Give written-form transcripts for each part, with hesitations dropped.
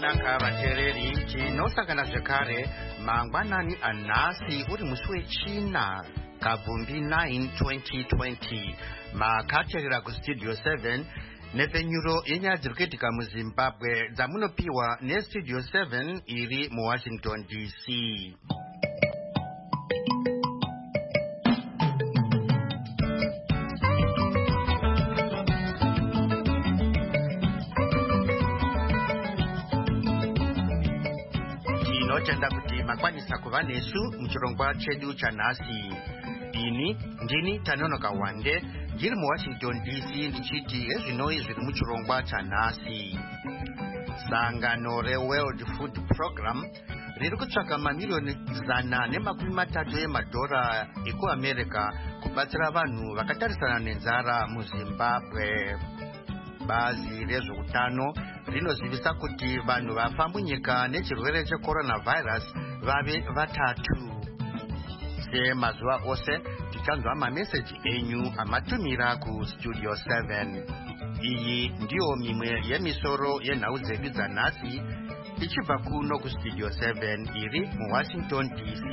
zvakanaka vateereri, tinosangana zvekare mangwanani anhasi uri musi wechina kabvumbi 9 2020 makateerera kustudio 7 nepfenyuro yenyaya dziri kuitika muzimbabwe dzamunopiwa nestudio 7 iri muwashington dc. tinotenda kuti makwanisa kuva nesu muchirongwa chedu chanhasi. ini ndini Tanonoka Wande ndiri muwashington dc ndichiti ezvinoi zviri muchirongwa chanhasi. sangano reworld food program riri kutsvaka mamiliyoni 130 emadhora ekuamerica kubatsira vanhu vakatarisana nenzara muzimbabwe. bazi rezveutano rinozivisa kuti vanhu vafa munyika nechirwere checoronavirus vave 3. semazuva ose tichanzwa mameseji enyu amatumira kustudio 7. iyi ndiyo mimwe yemisoro yenhau dzedu dzanhasi ichibva kuno kustudio 7 iri muwashington dc.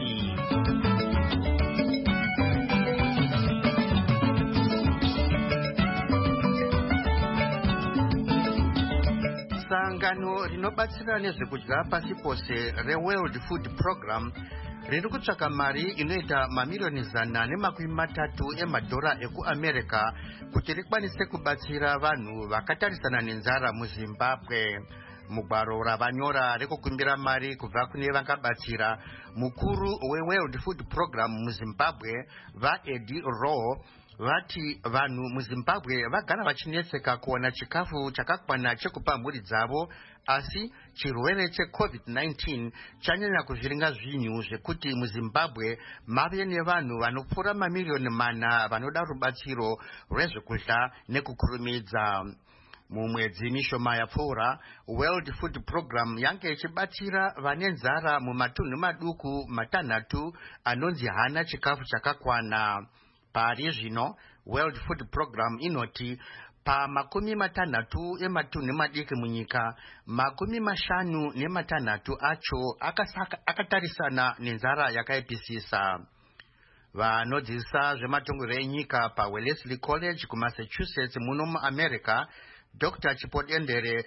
sangano rinobatsira nezvekudya pasi pose reworld food program riri kutsvaka mari inoita mamiliyoni 130 emadhora ekuamerica kuti rikwanise kubatsira vanhu vakatarisana nenzara muzimbabwe. mugwaro ravanyora rekukumbira mari kubva kune vangabatsira mukuru weworld food program muzimbabwe vaEddie Rowe vati vanhu muzimbabwe vagara vachinetseka kuwana chikafu chakakwana chekupa mhuri dzavo, asi chirwere checovid-19 chanyanya kuzviringa zvinhu zvekuti muzimbabwe mave nevanhu vanopfuura mamiliyoni 4 vanoda rubatsiro rwezvekudya nekukurumidza. mumwedzi mishoma yapfuura world food program yange ichibatsira vane nzara mumatunhu maduku 6 anonzi hana chikafu chakakwana. pari zvino world food program inoti pa60 ematunhu madiki munyika 56 acho akatarisana nenzara yakaipisisa. vanodzidzisa zvematongero enyika paWellesley College kumassachusetts muno muamerica dr Chipodendere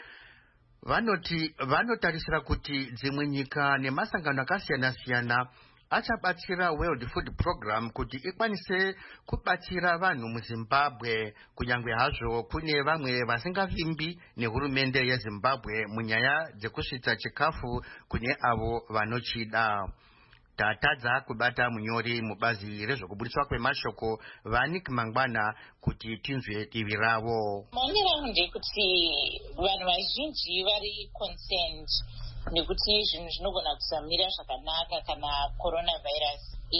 vanoti vanotarisira kuti dzimwe nyika nemasangano akasiyana-siyana achabatsira world food program kuti ikwanise kubatsira vanhu muzimbabwe, kunyange hazvo kune vamwe vasingavimbi nehurumende yezimbabwe munyaya dzekusvitsa chikafu kune avo vanochida. tatadza kubata munyori mubazi rezvekubudiswa kwemashoko vaNick Mangwana kuti tinzwe divi ravo. maonero angu ndekuti vanhu vazhinji vari concerned nekuti zvinhu zvinogona kusamira zvakanaka kana coronavirus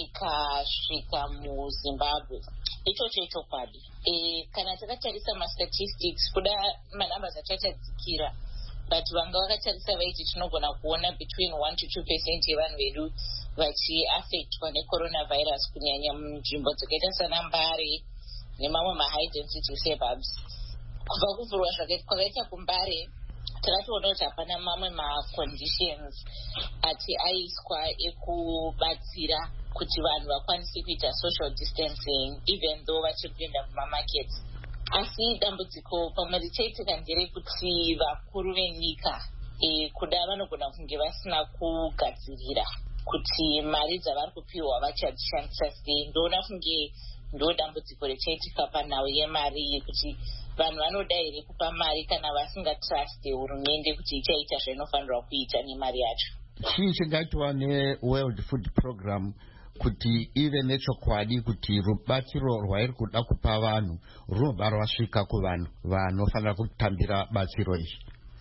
ikasvika muzimbabwe. ichocho chokwadi. kana takatarisa mastatistics kuda manumbers achachadzikira but vanga vakatarisa vaiti tinogona kuona between 1 to 2% yevanhu vedu vachiaffectwa necoronavirus kunyanya munzvimbo dzakaita sana Mbare nemamwe mahigh density suburbs. kubva kuvhurwa kwakaita kuMbare takatoona kuti hapana mamwe maconditions ati aiswa ekubatsira kuti vanhu vakwanise kuita social distancing even though vachiri kuenda kumamarket. asi dambudziko pamwe richaitika nderekuti vakuru venyika kuda vanogona kunge vasina kugadzirira kuti mari dzavari kupiwa vachadzishandisa sei. ndoona kunge ndo dambudziko richaitika panhau yemari yekuti vanhu vanoda here kupa mari kana vasingatruste hurumende kuti ichaita zvainofanirwa kuita nemari yacho. chii chingaitwa neworld food program kuti ive nechokwadi kuti rubatsiro rwairi kuda kupa vanhu runobva rwasvika kuvanhu vanofanira kutambira batsiro izvi?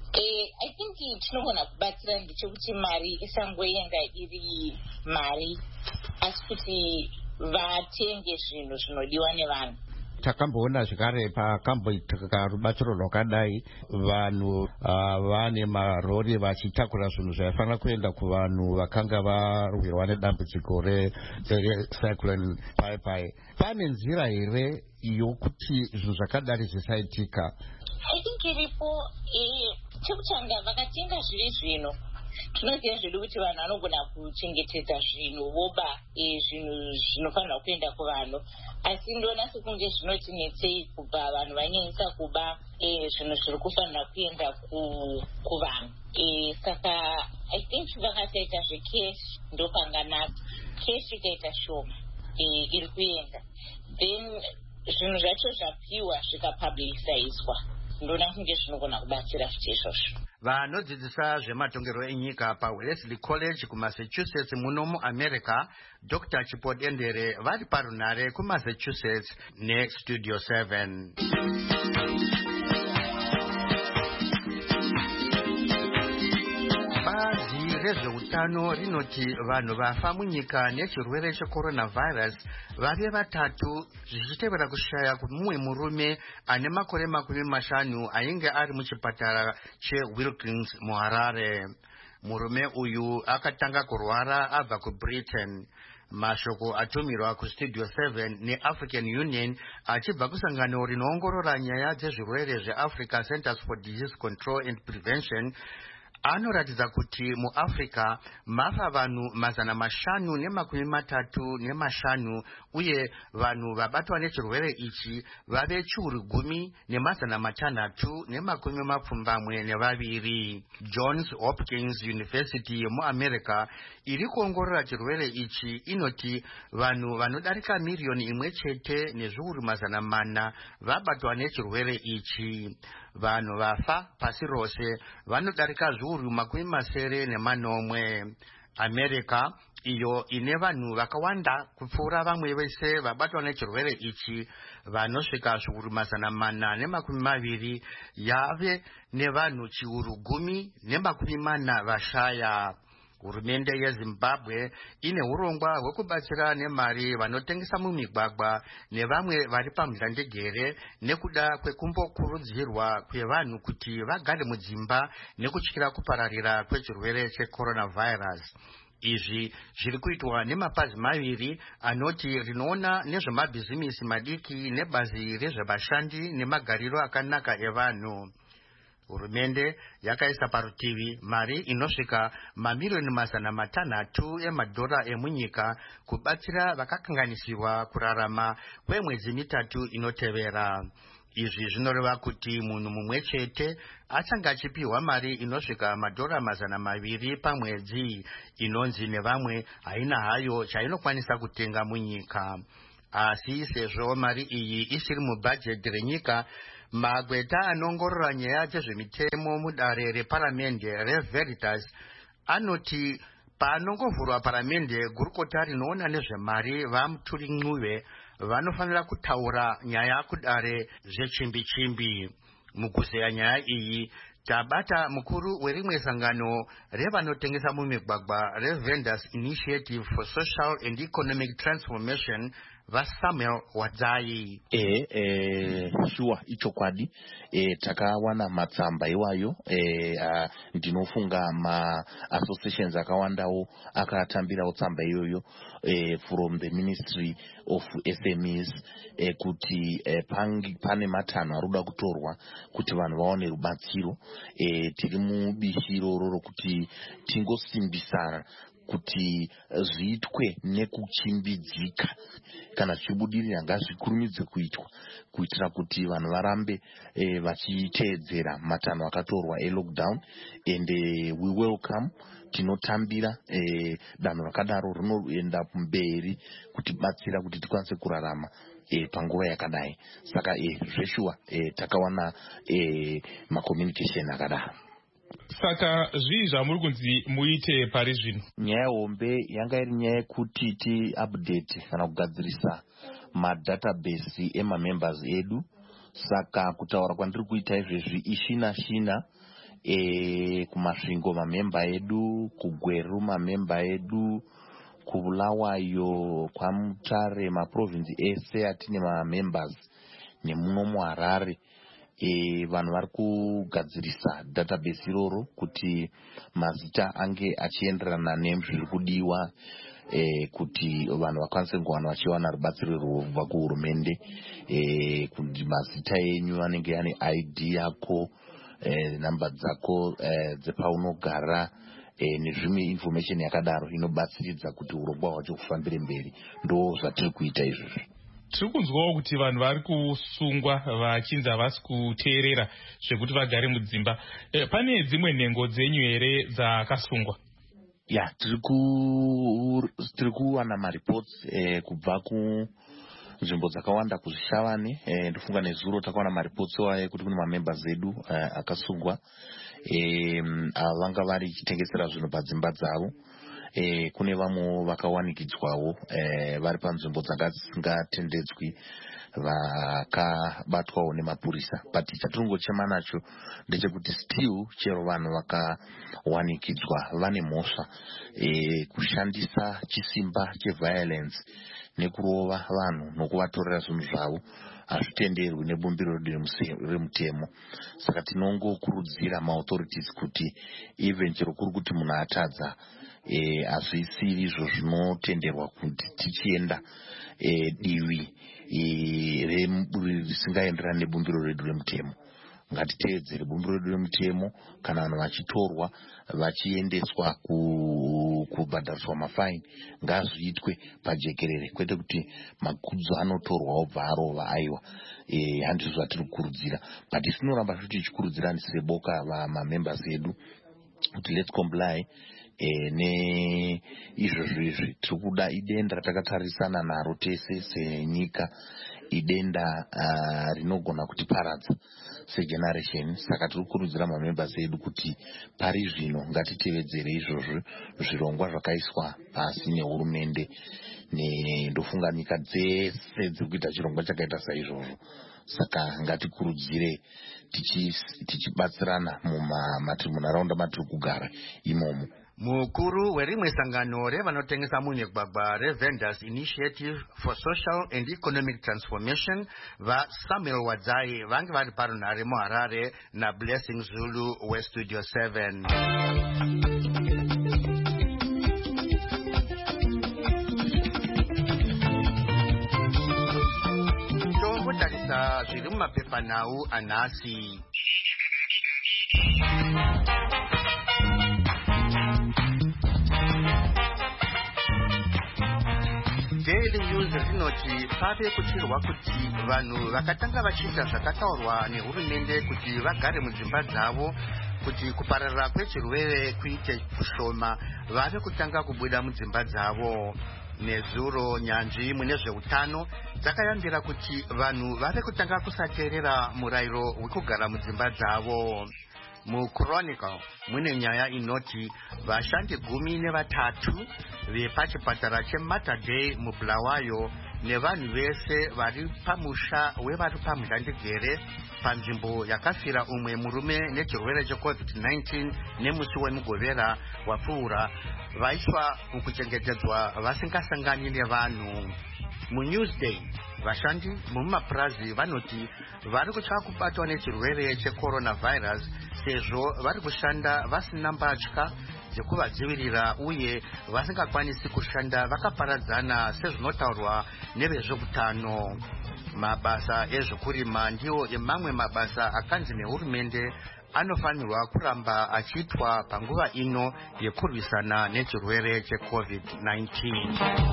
I think tinogona kubatsira ndechekuti mari isangoenga iri mari asi kuti vatenge zvinhu zvinodiwa nevanhu. takamboona zvekare pakamboitika rubatsiro rwakadai vanhu vane marori vachitakura zvinhu zvaifanira kuenda kuvanhu vakanga varwirwa nedambudziko recyclone Pai. pane nzira here yokuti zvinhu zvakadari zvisaitika? I think iripo chekutanga vakatenga zviri zvino tinoziva zvedu kuti vanhu vanogona kuchengetedza zvinhu voba zvinhu zvinofanirwa kuenda kuvanhu, asi ndoona sekunge zvinotinetsei kubva vanhu vanyanyisa kuba zvinhu zviri kufanira kuenda kuvanhu. Saka I think vakasaita zvecash ndokanganaka. Cash ikaita shoma iri kuenda, then zvinhu zvacho zvapiwa zvikapublicizwa, ndoona kunge zvinogona kubatsira futi izvozvo. vanodzidzisa zvematongerwo enyika paWellesley College kuMassachusetts muno muAmerica, Dr. Chipodendere vari parunare kuMassachusetts neStudio 7. Bazi rezveutano rinoti vanhu vafa munyika nechirwere checoronavirus vave vatatu, zvichitevera kushaya kumumwe murume ane makore 50 ainge ari muchipatara cheWilkins muHarare. Murume uyu akatanga kurwara abva kuBritain. Mashoko atumirwa kuStudio 7 neAfrican Union achibva kusangano rinoongorora nyaya dzezvirwere zveAfrica Centers for Disease Control and Prevention anoratidza kuti muAfrica mafa vanhu 535 uye vanhu vabatwa nechirwere ichi vave chiuru 10,672. Johns Hopkins University yemuAmerica iri kuongorora chirwere ichi inoti vanhu vanodarika miriyoni 1 nezviuru 400 vabatwa nechirwere ichi. Vanhu vafa pasi rose vanodarika zviuru 70. America iyo ine vanhu vakawanda kupfuura vamwe vese vabatwa nechirwere ichi vanosvika zviuru 420 yave nevanhu chiuru 10,40 vashaya. Hurumende yeZimbabwe ine urongwa hwekubatsira nemari vanotengesa mumigwagwa nevamwe vari pamhlandegere nekuda kwekumbokurudzirwa kwevanhu kuti vagare mudzimba nekutyira kupararira kwechirwere checoronavirus. Izvi zviri kuitwa nemapazi maviri anoti rinoona nezvemabhizimisi madiki nebazi rezvevashandi nemagariro akanaka evanhu. Hurumende yakaisa parutivi mari inosvika mamiliyoni 600 emadhora emunyika kubatsira vakakanganisirwa kurarama kwemwedzi 3 inotevera. Izvi zvinoreva kuti munhu mumwe chete achanga achipiwa mari inosvika madhora 200 pamwedzi, inonzi nevamwe haina hayo chainokwanisa kutenga munyika. Asi sezvo mari iyi isiri mubhajeti renyika, magweta anongorora nyaya dzezvemitemo mudare reparamende reVeritas anoti panongovhurwa paramende, gurukota rinoona nezvemari vaMuturi Ncube vanofanira kutaura nyaya kudare zvechimbi-chimbi. Mukuzeya nyaya iyi tabata mukuru werimwe sangano revanotengesa mumigwagwa reVendors Initiative for Social and Economic Transformation vaSamuel Wadzai. Sure, ichokwadi takawana matsamba iwayo ndinofunga ma-associations akawandawo akatambirawo tsamba iyoyo from the Ministry of SMEs kuti pane matanho ari kuda kutorwa kuti vanhu vaone rubatsiro. Tiri mubishiro roro kuti tingosimbisana kuti zviitwe nekuchimbidzika, kana zvichibudirira ngazvikurumidze kuitwa kuitira kuti vanhu varambe vachiteedzera matanho akatorwa elockdown. And we welcome, tinotambira danho rakadaro rinoenda kumberi kutibatsira kuti tikwanise kurarama panguva yakadai. Saka zveshuwa takawana macommunication akadaro. Saka zvii zvamuri kunzi muite pari zvino? Nyaya hombe yanga iri nyaya yekuti ti-update kana kugadzirisa madatabase emamembers edu. Saka kutaura kwandiri kuita izvezvi ishina-shina kumasvingo mamemba edu, kuGweru mamemba edu, kuBulawayo, kwaMutare, maprovinsi ese atine mamembers nemuno muHarare. Vanhu vari kugadzirisa database iroro kuti mazita ange achienderana nezviri kudiwa kuti vanhu vakwanise kuwana vachiwana rubatsiro rwobva kuhurumende, kuti mazita enyu anenge ane ID yako namba dzako dzepaunogara nezvimwe information yakadaro inobatsiridza kuti urongwa hwacho hufambire mberi. Ndo zvatiri kuita izvozvo. Tiri kunzwawo kuti vanhu vari kusungwa vachinzi havasi kuteerera zvekuti vagare mudzimba. Pane dzimwe nhengo dzenyu here dzakasungwa? Ya, tiri kuwana maripots kubva kunzvimbo dzakawanda kuzvishavane. Ndofunga nezuro takawana maripots kuti kune mamembers edu akasungwa vanga vari chitengesera zvinhu padzimba dzavo. Kune vamwe vakawanikidzwawo vari panzvimbo dzanga dzisingatendedzwi vakabatwawo nemapurisa. But chatiringochema nacho ndechekuti still chero vanhu vakawanikidzwa vane mhosva kushandisa chisimba cheviolence nekurova vanhu nokuvatorera zvinhu zvavo hazvitenderwi nebumbiro remutemo. Saka tinongokurudzira maauthorities kuti even chero kuri kuti munhu atadza hazvisiri izvo zvinotenderwa kuti tichienda divi risingaenderani nebumbiro redu remutemo. Ngatiteedzere bumbiro redu remutemo. Kana vanhu vachitorwa vachiendeswa kubhadhariswa mafaini ngazviitwe pajekerere, kwete kuti makudzo anotorwa obva arova aiwa. Handizvo zvatiri kukurudzira, but tinoramba futi tichikurudzira seboka vamamembers edu kuti let's comply neizvozvo izvi. Tiri kuda idenda ratakatarisana naro tese senyika, idenda rinogona kutiparadza segeneration. Saka tiri kukurudzira mamembers edu kuti pari zvino ngatitevedzere izvozvo zvirongwa zvakaiswa pasi nehurumende. Ndofunga nyika dzese dziri kuita chirongwa chakaita saizvozvo. Saka ngatikurudzire tichibatsirana munharaunda matiri kugara imomo. Mukuru werimwe sangano revanotengesa mumigwagwa reVendors Initiative for Social and Economic Transformation vaSamuel Wadzai vange vari parunhare muHarare naBlessing Zulu weStudio 7. Tokutarisa zviri mumapepanhau anhasi. Daily News rinoti pave kuchirwa kuti vanhu vakatanga vachiita zvakataurwa nehurumende kuti vagare mudzimba dzavo kuti kupararira kwechirwere kuite kushoma vave kutanga kubuda mudzimba dzavo. Nezuro nyanzvi mune zveutano dzakayambira kuti vanhu vave kutanga kusateerera murayiro wekugara mudzimba dzavo. MuChronicle mune nyaya inoti vashandi 13 vepachipatara cheMater Dei muBulawayo nevanhu vese vari pamusha wevari pamudhandegere panzvimbo yakafira umwe murume nechirwere cheCovid-19 nemusi wemugovera wapfuura vaiswa mukuchengetedzwa vasingasangani nevanhu. MuNewsday vashandi mumapurazi vanoti vari kutya kubatwa nechirwere checoronavirus sezvo vari kushanda vasina mbatya dzekuvadzivirira uye vasingakwanisi kushanda vakaparadzana sezvinotaurwa nevezveutano. Mabasa ezvekurima ndiwo emamwe mabasa akanzi nehurumende anofanirwa kuramba achiitwa panguva ino yekurwisana nechirwere cheCovid-19.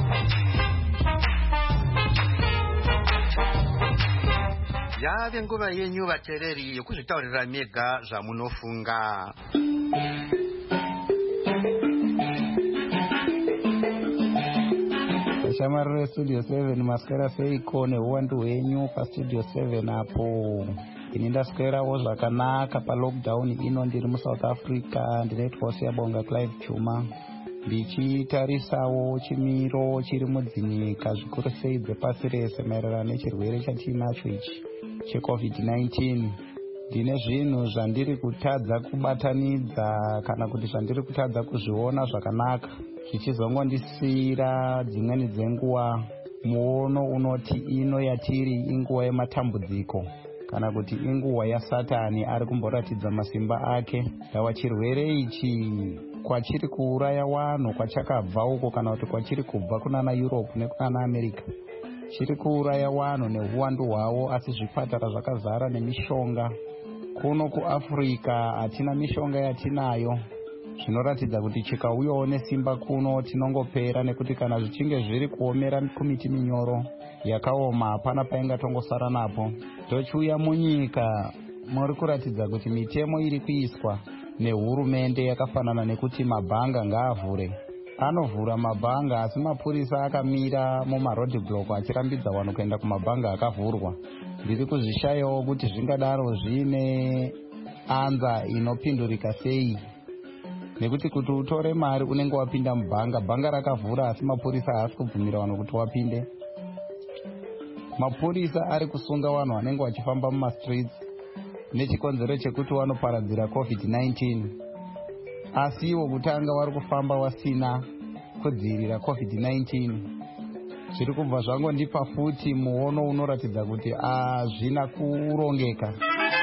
Yave nguva yenyu vateereri yekuzvitaurira mega zvamunofunga. Shamarire Studio 7 maswera seiko neuwandu hwenyu paStudio 7 apo. Ini ndaswerawo zvakanaka palockdown ino ndiri muSouth Africa, ndinoitwa Siyabonga Clive Chuma. Ndichitarisawo chimiro chiri mudzinyika zvikuru sei dzepasi rese maererano nechirwere chatinacho ichi cheCovid-19. Ndine zvinhu zvandiri kutadza kubatanidza kana kuti zvandiri kutadza kuzviona zvakanaka, zvichizongondisiyira dzimweni dzenguva muono unoti ino yatiri inguva yematambudziko kana kuti inguva yaSatani ari kumboratidza masimba ake. Yawa chirwere ichi kwachiri kuuraya vanhu kwachakabva uko kana kuti kwachiri kubva kunana Europe nekunana America chiri kuuraya vanhu neuwandu hwavo, asi zvipatara zvakazara nemishonga kuno kuAfrica hatina mishonga yatinayo, zvinoratidza kuti chikauyawo nesimba kuno tinongopera, nekuti kana zvichinge zviri kuomera kumiti minyoro yakaoma hapana paingatongosara napo. Tochiuya munyika muri kuratidza kuti mitemo iri kuiswa nehurumende yakafanana nekuti mabhanga ngaavhure. Anovhura mabhanga asi mapurisa akamira mumaroadblock achirambidza vanhu kuenda kumabhanga akavhurwa. Ndiri kuzvishayawo kuti zvingadaro zvine anza inopindurika sei, nekuti kuti utore mari unenge wapinda mubhanga, bhanga rakavhura asi mapurisa haasi kubvumira vanhu kuti wapinde. Mapurisa ari kusunga vanhu vanenge vachifamba mumastreets nechikonzero chekuti vanoparadzira COVID-19, asi iwo kutanga vari kufamba wasina kudzivirira COVID-19. Zviri kubva zvangondipa futi muono unoratidza kuti hazvina kurongeka.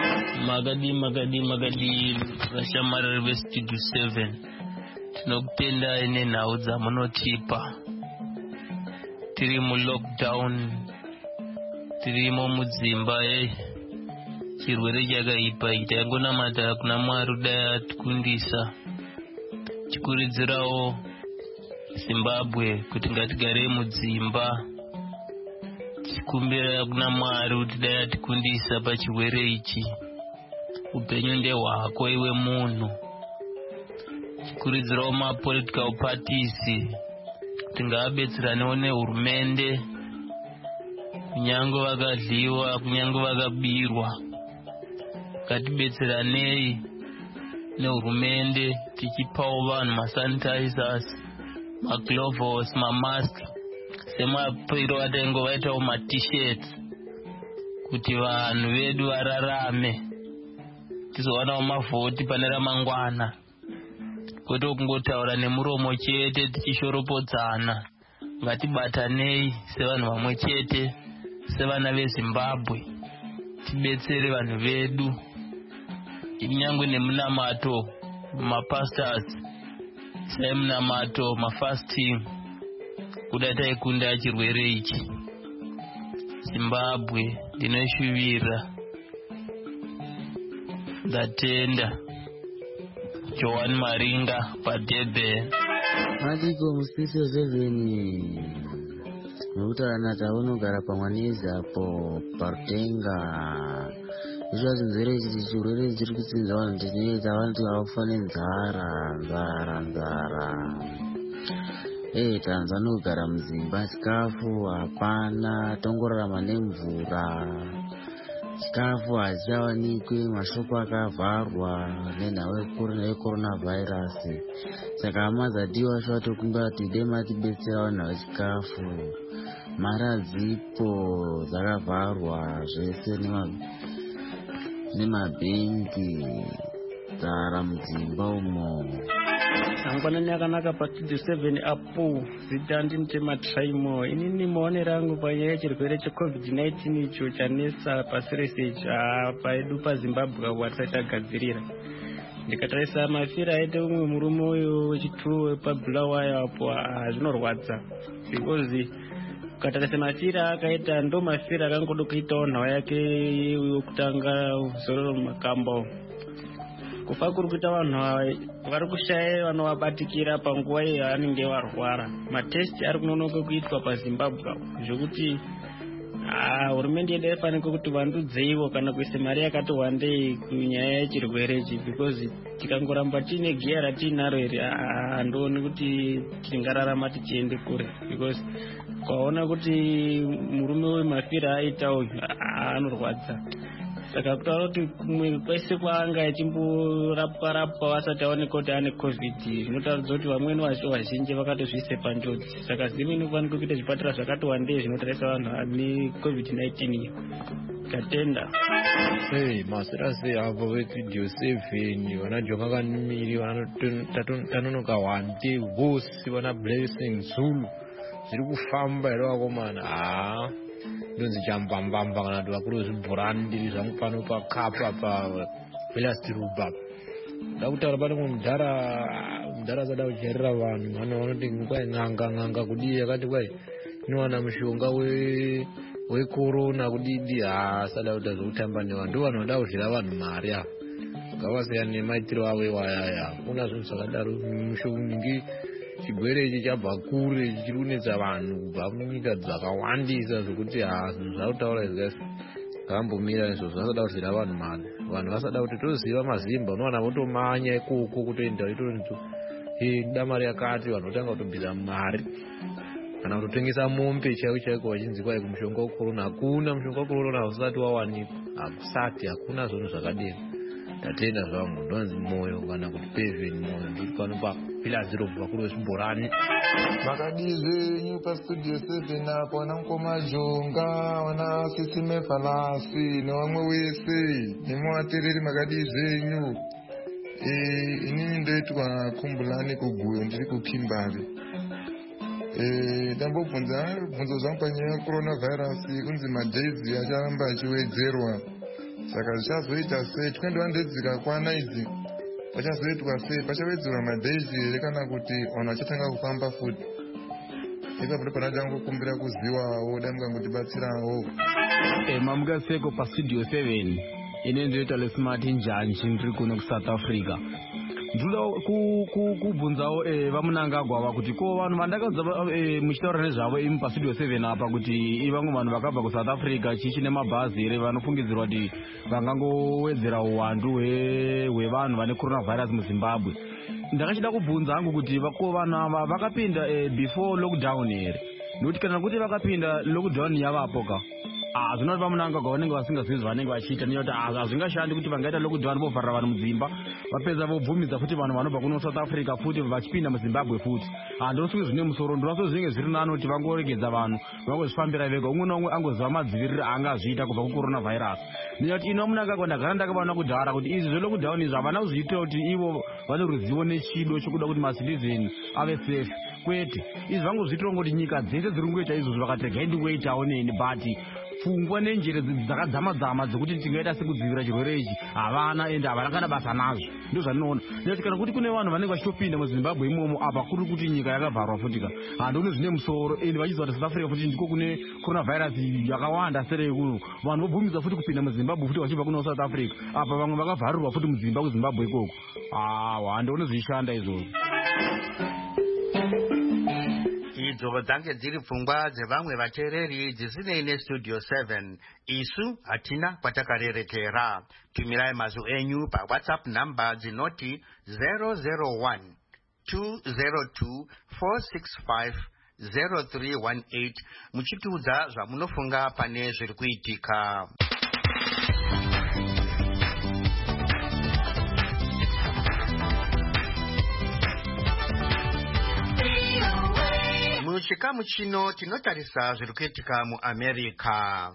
Magadi vashamarari vestudio 7, tinokutendai nenhau dzamunotipa. Tiri mulockdown, tirimo mudzimba, chirwere chakaipa iki, tangonamata kuna Mwari dai atikundisa. Chikurudzirawo Zimbabwe kuti ngatigare mudzimba, tikumbira kuna Mwari kuti dai atikundisa pachirwere ichi. Upenyu ndehwako iwe munhu. Chikurudzirawo mapolitical parties kuti ngaabetseranewo nehurumende, kunyange vakadliwa, kunyange vakabirwa. Ngatibetseranei nehurumende tichipawo vanhu masanitizers, maglovos, mamask, semapiro ataingo vaitawo maT-shirts kuti vanhu vedu vararame, tizowanawo mavhoti pane ramangwana, kwete kungotaura nemuromo chete tichishoropodzana. Ngatibatanei sevanhu vamwe chete, sevana veZimbabwe, tibetsere vanhu vedu. Kunyange nemunamato, mapastors, semunamato, mafasting, kuda taikunda chirwere ichi. Zimbabwe ndinoshuvira, ndatenda. Joan Maringa paDurban. Madiko mustudio 7, nokutana taunogara pamwanezi apo parutenga. Izvo zinzere ichi chirwere chiri kutsinza vanhu ndinoita vantu vafa nenzara. Tanza nogara mudzimba, chikafu hapana, tongorarama nemvura, chikafu hachiwanikwi, mashopu akavharwa nenhau yecoronavirus. Saka hama dzatiwa shatokumbira kuti dai matibetsera vanhu vechikafu. Mari hadzipo, dzakavharwa zvese nemabhengi, dzara mudzimba umo. Angwanani akanaka pastudio 7 apo zita ndimutema Traimo. Inini maonero angu panyaya yechirwere cheCovid-19 icho chanesa pasi rese paedu paZimbabwe watisati tagadzirira. Ndikatarisa mafira aite umwe murume uyo wechituwe paBulawayo apo zvinorwadza, because ukatarisa mafira akaita ndo mafira akangoda kuitawo nhau yake yokutanga zororo mumakamba. Kufa kuri kuita vanhu vari kushaya vanovabatikira panguva yavanenge varwara. Matesti ari kunonoka kuitwa paZimbabwe zvokuti hurumende yedu yaifanira kuti vandudzeiwo kana kuisa mari yakati wandei kunyaya yechirwere ichi, because tikangoramba tiine giya ratiinaro iri handioni kuti tingararama tichiende kure, because kwaona kuti murume wemafira aitawo anorwadza. Saka kutaura kuti kumwe kwese kwaanga achimborapwa vasati aoneka kuti ane COVID, zvinotaridza kuti vamweni vacho vazhinji vakatozviise panjodzi. Saka zimu inofanirwa kuita zvipatara zvakati wandei zvinotarisa vanhu vane COVID-19. Tatenda. Masirasi avo vestudio 7 vanajonga kanimiri tanonoka wande vose vana Blessing Zulu zviri kufamba here vakomana. Ndonzi chambambamba kana kuti vakuru vezvibhurandi zvangu pano pakapa paVelastirubha. Nda kutaura pano mudhara asada kuchairira vanhu vanoti kwai n'anga kudii yakati kwai inowana mushonga wekorona kudidi asada kuti azokutamba nevanhu ndo vanhu vada kudyira vanhu mari ava ngavasiyana nemaitiro avo iwayaya hakuna zvinhu zvakadaro mushongi chigwere ichi chabva kure chiri kunetsa vanhu kubva munyika dzakawandisa zvokuti zvinhu zvakutaura izvesi ngavambomira izvo zvasada kudyira vanhu mari vanhu vasada kuti toziva mazimba unowana votomanya ikoko kutoenda itonito nda mari yakati vanhu votanga kutobvisa mari kana kutotengesa mombe chaiko chaiko vachinzi kwai kumushonga wekorona hakuna mushonga wekorona usati wawanikwa hakusati hakuna zvinhu zvakadero tatenda zvangu ndonzi moyo kana kuti peveni moyo ndiri pano papilaziro vakuru vezvibhorani makadii zvenyu pastudio 7 apo wana mukoma jonga wana sisime falasi nevamwe wese nemuvatereri makadii zvenyu inini ndoitwa kumbulani kuguyo ndiri kukimbari ndambobvunza bvunzo zvangu panyaya yecoronavirus kunzi madhaizi acharamba achiwedzerwa saka zvichazoita sei tikandova ndedzika kwana idzi pachazoitwa sei pachawedzerwa madhaizi here kana kuti vanhu vachatanga kufamba futi ipapo ndo pana tangokumbira kuzivawo dai mungangotibatsirawo mamukaseko pastudio 7 ine ndoita lesmati njanji ndiri kuno kuSouth Africa ndoda kubvunzawo vamunangagwava kuti ko vanhu vandakadza muchitaura nezvavo imi pastudio 7 apa kuti ivamwe vanhu vakabva kuSouth Africa chichi nemabhazi here vanofungidzirwa kuti vangangowedzera uwandu hwevanhu vane coronavirus muZimbabwe. Ndakachida kubvunza hangu kuti ko vanhu ava vakapinda before lockdown here nokuti kana kuti vakapinda lockdown yavapo ka zvinoti vamunangagwa vanenge vasingazivi zvavanenge vachiita nekuti hazvingashandi kuti vangaita lockdown vovharira vanhu mudzimba vapedza vobvumidza futi vanhu vanobva kuno South Africa futi vachipinda muZimbabwe futi ndinosunga zvine musoro ndinoso zvinenge zviri nani kuti vangoregedza vanhu vangozvifambira vega umwe naumwe angoziva madziviriro angazviita kubva kucoronavirus nekuti ino munangagwa ndagara ndakaona kudhara kuti izvi zvelockdown izvi havana kuzviitira kuti ivo vane ruzivo nechido chokuda kuti macitizen ave safe kwete izvi vangozviitira ngoti nyika dzese dziri kungoita izvozvo vakategai ndingoitawo neni but pfungwa nenjere dzakadzama-dzama dzekuti tingaita sekudzivirira chirwere ichi havana ende havana kana basa nazvo ndo zvandinoona nekuti kana kuti kune vanhu vanenge vachitopinda muZimbabwe imomo apa kuri kuti nyika yakavharwa futi ka handioni zvine musoro ende vachiziva kuti South Africa futi ndiko kune coronavirus yakawanda serei kuno vanhu vobvumidza futi kupinda muZimbabwe futi vachibva kuno South Africa apa vamwe vakavharirwa futi mudzimba kuZimbabwe ikoko handioni zvichishanda izvozvo. idzo dzange dziri pfungwa dzevamwe vateereri dzisinei nestudio 7 isu hatina kwatakarerekera. tumirai mazwi enyu pawhatsapp namba dzinoti 001 202 465 0318 muchitiudza zvamunofunga pane zviri kuitika. muchikamu chino tinotarisa zviri kuitika muAmerica.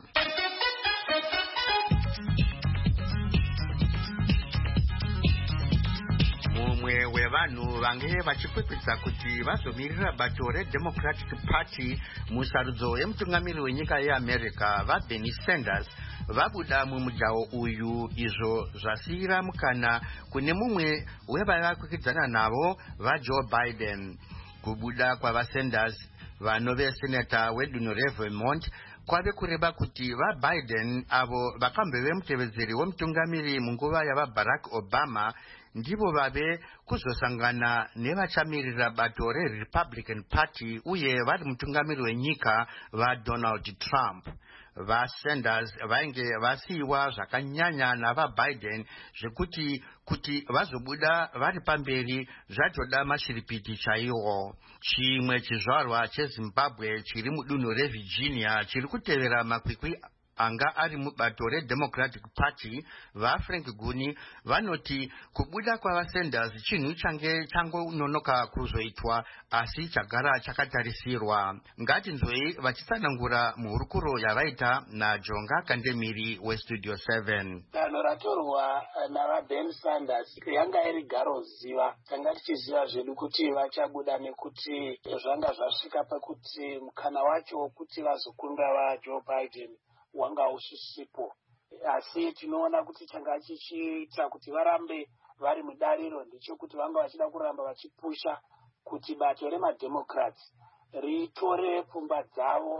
mumwe wevanhu vange vachikwikwidza kuti vazomirira bato reDemocratic Party musarudzo yemutungamiri wenyika yeAmerica vaBernie Sanders vabuda mumujaho uyu izvo zvasiyira mukana kune mumwe wevaiva kwikwidzana navo vaJoe Biden. kubuda kwavaSanders vanove senata wedunhu reVermont kwave kureba kuti vaBiden avo vakambove mutevedzeri wemutungamiri munguva yavaBarack Obama ndivo vave kuzosangana nevachamirira bato reRepublican Party uye vari mutungamiri wenyika vaDonald Trump. vaSanders vainge vasiyiwa zvakanyanya navaBiden zvekuti kuti vazobuda vari pamberi zvatoda mashiripiti chaiwo. chimwe chizvarwa cheZimbabwe chiri mudunhu reVirginia chiri kutevera makwikwi anga ari mubato reDemocratic Party vaFrank Guni vanoti kubuda kwavaSanders chinhu change changononoka kuzoitwa asi chagara chakatarisirwa. ngatinzwei vachitsanangura muhurukuro yavaita naJonga Kandemiri westudio 7. danho ratorwa navaBernie Sanders yanga iri garoziva. tanga tichiziva zvedu kuti vachabuda nekuti zvanga zvasvika pakuti mukana wacho wokuti vazokunda vaJoe Biden wanga usisipo, asi tinoona kuti changa chichiita kuti varambe vari mudariro ndechekuti vanga vachida kuramba vachipusha kuti bato remademocrats ritore pfungwa dzavo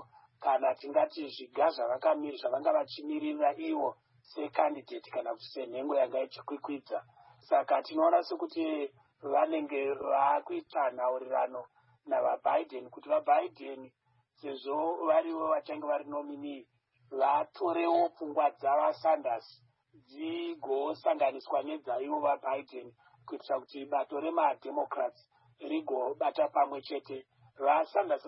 kana tingati zviga zvavanga vachimirira ivo secandidate kana kuti senhengo yanga ichikwikwidza. Saka tinoona sekuti vanenge vakuita nhaurirano navaBiden kuti vaBiden sezvo varivo vachange vari nominee vatorewo pfungwa dzavaSanders dzigosanganiswa nedzaivo vaBiden kuitira kuti bato remademocrats rigobata pamwe chete. VaSanders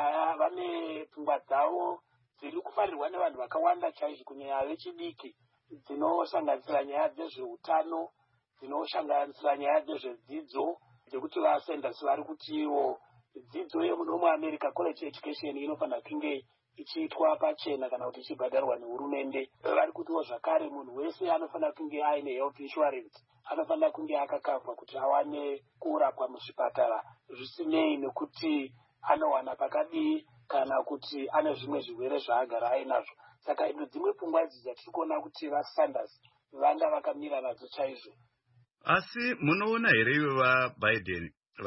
vane pfungwa dzavo dziri kufarirwa nevanhu vakawanda chaizvo, kunyanya vechidiki, dzinosanganisira nyaya dzezveutano, dzinosanganisira nyaya dzezvedzidzo, dzekuti vaSanders vari kutiwo dzidzo yemuno muAmerica college education inofanira kunge ichiitwa pachena kana kuti ichibhadharwa nehurumende. Vari kutiwo zvakare munhu wese anofanira kunge aine health insurance, anofanira kunge akakavhwa kuti awane kurapwa muzvipatara zvisinei nekuti anowana pakadii kana kuti ane zvimwe zvirwere zvaagara ainazvo. Saka idzo dzimwe pfungwa idzi dzatiri kuona kuti vaSanders vanga vakamira nadzo chaizvo. Asi munoona here iwe vaBiden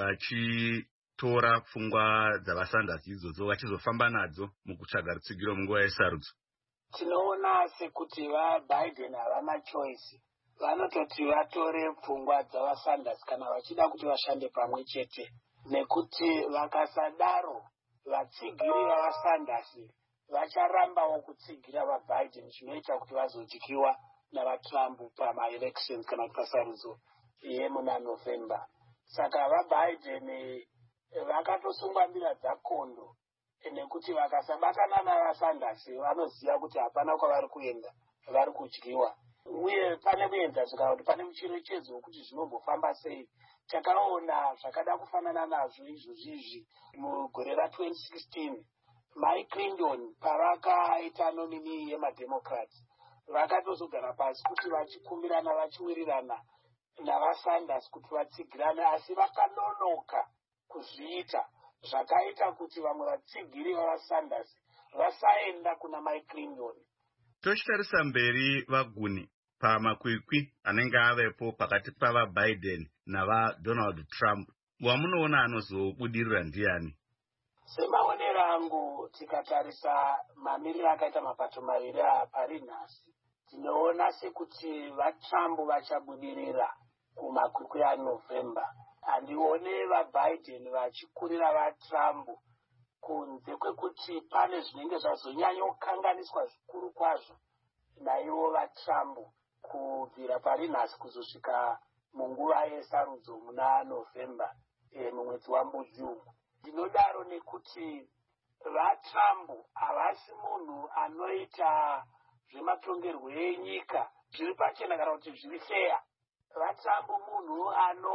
vachitora pfungwa dzavaSanders idzodzo vachizofamba nadzo mukutsvaga rutsigiro munguva yesarudzo? Tinoona sekuti vaBiden havana choice, vanototi vatore pfungwa dzavaSanders kana vachida kuti vashande pamwe chete, nekuti vakasadaro vatsigiri vavaSanders vacharambawo kutsigira vaBiden, zvinoita kuti vazodyiwa navaTrump pamaelections kana kuti pasarudzo yemuna November. Saka vaBiden vakatosungwa mbira dzakondo, nekuti vakasabatana navaSanders vanoziva kuti hapana kwavari kuenda, vari kudyiwa. Uye pane kuenzasvika kuti pane mucherechedzo wekuti zvinombofamba sei. Takaona zvakada kufanana nazvo izvozvizvi mugore ra2016 Mike Clinton pavakaita nominee yemademocrats vakatozogara pasi kuti vachikumbirana vachiwirirana navaSanders kuti vatsigirane, asi vakanonoka kuzviita, zvakaita kuti vamwe vatsigiri vavaSanders vasaenda kuna Mike Clinton. Tochitarisa mberi vaguni pamakwikwi anenge avepo pakati pavaBiden navaDonald Trump, wamunoona anozobudirira ndiani? Semaonero angu, tikatarisa mamiriro akaita mapato maviri apari nhasi, tinoona sekuti vaTrump vachabudirira kumakwikwi aNovember. Handione vaBiden vachikurira vaTrump kunze kwekuti pane zvinenge zvazonyanyokanganiswa zvikuru kwazvo naivo vaTrump kubvira pari nhasi kuzosvika munguva yesarudzo muna November mumwedzi waMbudzi umu. Ndinodaro nekuti vaTrump havasi munhu anoita zvematongerwo enyika zviri pachena kana kuti zviri feya. VaTrump munhu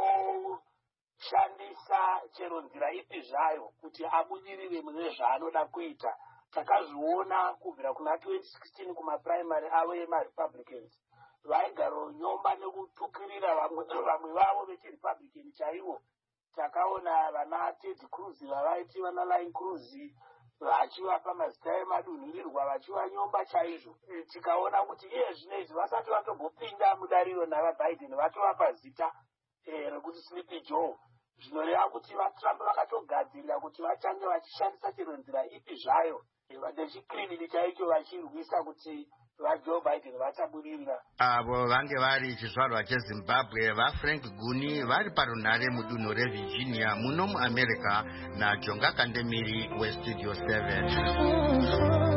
anoshandisa chero nzira ipi zvayo kuti abudirire mune zvaanoda kuita. Takazviona kubvira kuna 2016 kumapuraimari avo emaRepublicans, vaigaro nyomba nekutukirira vamwe vavo vechiRepublican chaivo. Takaona vana Ted Cruz vavaiti vana Line Cruz vachivapa mazita emadunhurirwa vachivanyomba chaizvo. Tikaona kuti iye zvinezvi vasati vatombopinda mudariro navaBiden vatovapa zita rekuti Sleepy Joe, zvinoreva kuti vaTrump vakatogadzirira kuti vatange vachishandisa chero nzira ipi zvayo nechikiriviri chaicho vachirwisa kuti vaJoe Biden vachabudirira. Avo vange vari chizvarwa cheZimbabwe vaFrank Guni vari parunhare mudunhu reVirginia muno muAmerica naJonga Kandemiri weStudio 7.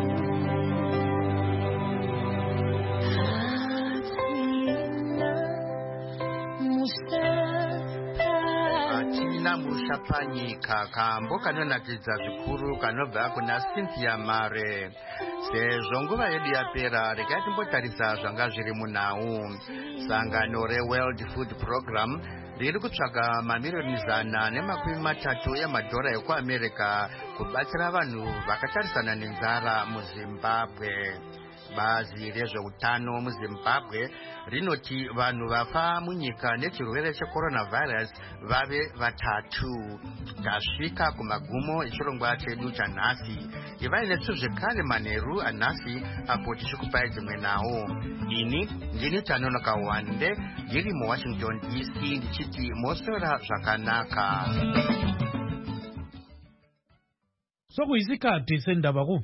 Mushapanyika kambo kanonakidza zvikuru kanobva kuna Cynthia Mare. Sezvo nguva yedu yapera, regai timbotarisa zvanga zviri munhau. Sangano reWorld Food Program riri kutsvaga mamiliyoni 130 emadhora ekuAmerica kubatsira vanhu vakatarisana nenzara muZimbabwe. Bazi rezveutano muZimbabwe rinoti vanhu vafa munyika nechirwere checoronavirus vave 3. Tasvika kumagumo echirongwa chedu chanhasi. Ivai nesu zvekare manheru anhasi apo tichikupai dzimwe nhau. Ini ndini Tanonoka Wande ndiri muWashington DC ndichiti moswera zvakanaka. Sokuyisikhathi sendaba